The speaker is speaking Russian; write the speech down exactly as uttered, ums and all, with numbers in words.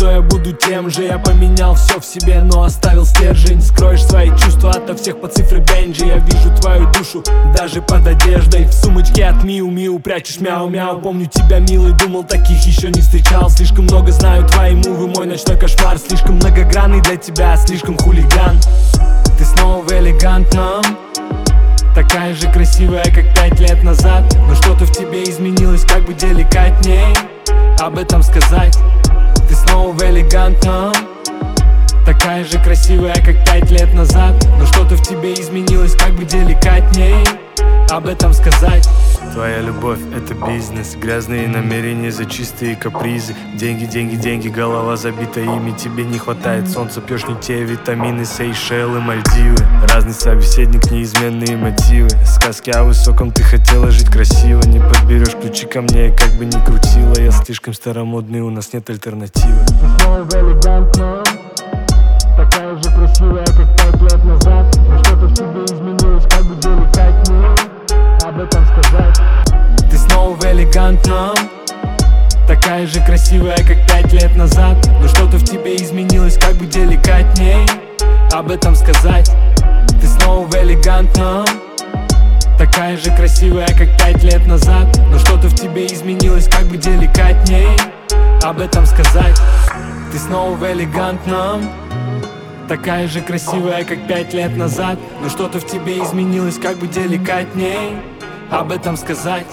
что я буду тем же. Я поменял все в себе, но оставил стержень. Скроешь свои чувства ото всех по цифре Бенджи. Я вижу твою душу даже под одеждой. В сумочке от Миу Миу прячешь мяу-мяу. Помню тебя, милый, думал, таких еще не встречал. Слишком много знаю твои мувы, мой ночной кошмар. Слишком многогранный для тебя, слишком хулиган. Ты снова в элегантном, такая же красивая, как пять лет назад. Но что-то в тебе изменилось, как бы деликатней об этом сказать. Ты снова в элегантном, такая же красивая, как пять лет назад. Но что-то в тебе изменилось, как бы деликатней об этом сказать. Твоя любовь — это бизнес, грязные намерения за чистые капризы. Деньги, деньги, деньги, голова забита ими. Тебе не хватает солнца, пьешь не те витамины. Сейшелы, Мальдивы, разный собеседник, неизменные мотивы. Сказки о высоком, ты хотела жить красиво. Не подберешь ключи ко мне, как бы ни крутила. Я слишком старомодный, у нас нет альтернативы. Ты снова в элегантном, такая же красивая, как пять лет назад. Но что-то в тебе изменилось, как бы деликатнее об этом сказать. Ты снова в элегантном, такая же красивая, как пять лет назад. Но что-то в тебе изменилось, как бы деликатней об этом сказать. Ты снова в элегантном, такая же красивая, как пять лет назад. Но что-то в тебе изменилось, как бы деликатней об этом сказать. Ты снова в элегантном, такая же красивая, как пять лет назад. Но что-то в тебе изменилось, как бы деликатней об этом сказать.